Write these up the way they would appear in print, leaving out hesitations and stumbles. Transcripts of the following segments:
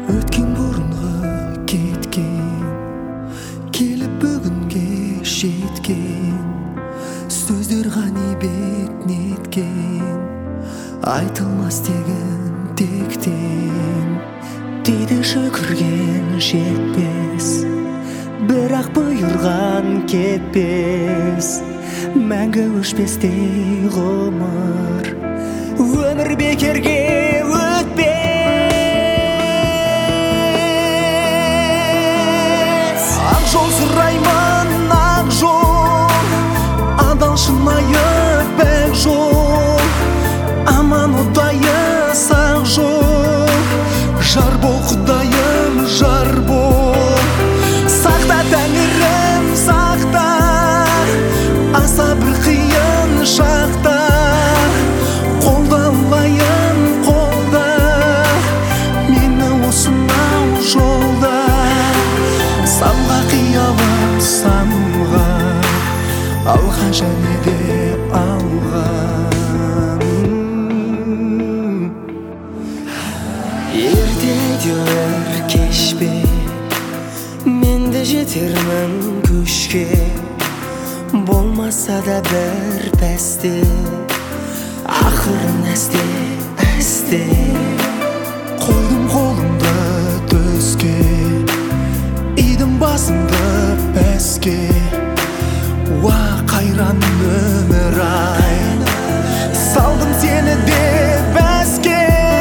Өткен бұрынға кеткен, келіп бүгінге жеткен, сөздер ғанибет неткен, айтылмас тегін тектен. Дейді шүкірген жетпес, бірақ бұйырған кетпес, мәңгі өшпестей ғұмыр, өмір бекерге өтпес. Ақ жол сұраймын, ақ жол, адал шынайы бәк жол, аман ұдайы сақ жол, жар бол құдайым, жар бол. Сақта тәңірім, сақта, аса бір қиын шақта, қолда алайын, қолда мені осынау жолда. Самға қиялым, самға, алға және де алға. Ерте әйтеуір кеш пе, мен де жетермін көшке, болмаса да бір пәсте, ақырын әсте, әсте. Қойдым қолымды төске, идім басымды бәске, уа қайран өмір ай, салдым сені де бәске.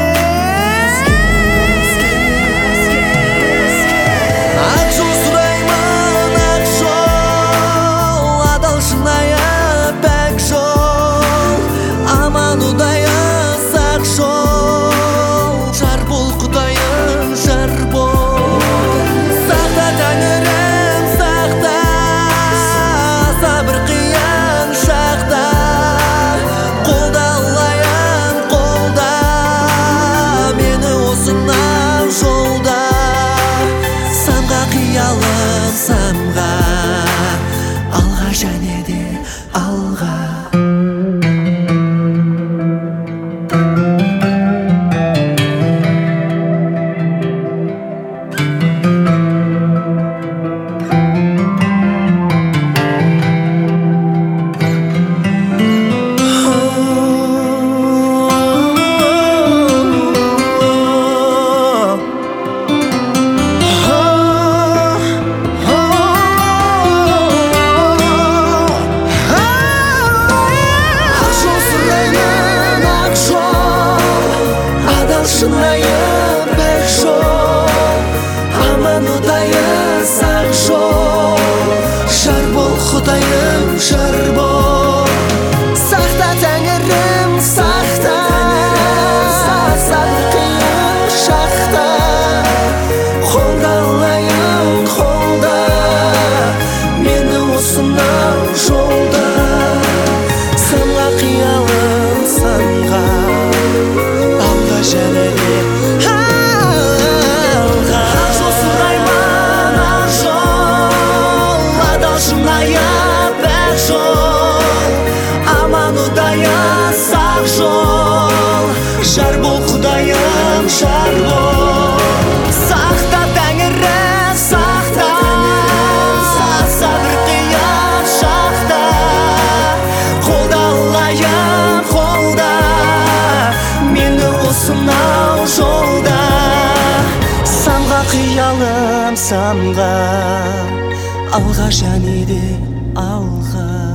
Ақ жол сұраймын, ақ жол, адал шынайы бәк жол, аман ұдайы сақ жол, жар бол құдайым, жар бол. Сақта тәңірім, сақта, сабыр қиын шақта, қолда алайын, қолда мені осынау жолда. Самға қиялым, самға, алға және де алға. Шынайы бәк жол, аман ұдайы сақ жол, жар бол құдайым, жар бол. Сақта тәңірім, сақта, сабыр қиын шақта, қолда алайын, қолда мені осынау жолда. Самға қиялым, самға, алға және де алға. Ақ жол сұраймын, ақ жол, адал шынайы бәк жол, аман ұдайы сақ жол, жар бол құдайым, жар бол. Сақта тәңірім, сақта, сабыр қиын шақта, қолда алайын, қолда мені осынау жолда. Самға қиялым, самға, алға және де алға.